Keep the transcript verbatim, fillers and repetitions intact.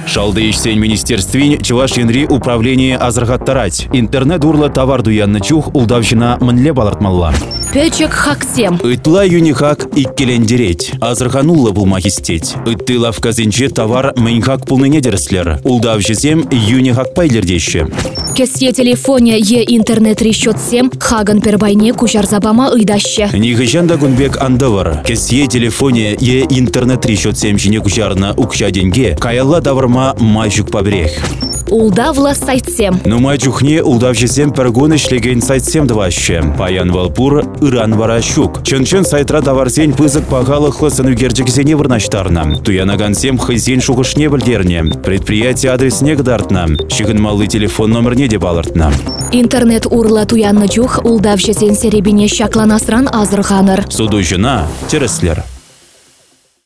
Шалды ишсен министерствин Чуваш Енри управление азырғаттарать. Интернет урла товар дуянны чух улдавшина мынле балартмалла. Печек хаксем. Ытла юнихак иккелендереть. Азырханулла булмахистеть. Ытты лавказинче товар мынхак пулныне дерслер. Улдавшисем юнихак пайлердеші. Кесье телефоне е интернет решетсем хаган пербайне кушарзабама ыйдаще. Нихыжанда гунбек андавар. Кесье телефоне е интернет решетсем жіне кушарна укша денге. Каялла таварма майшук побрех. Улдавла сайтсем. Нумай чухне улдавшисем пергон ишлеген сайтсем дваще. Паян валпур ыран варащук. Чын-чын сайтра таварсен пызык пағалықлы сынугерджіксене вырнаштарна. Туянагансем хызен шуғышне білдерне. Предприятие адресне гдартна. Шығынмалы телефон номерне де балыртна. Интернет урла туянны чух улдавшисен серебине шакланасран азырғаныр. Суду жына тереслер.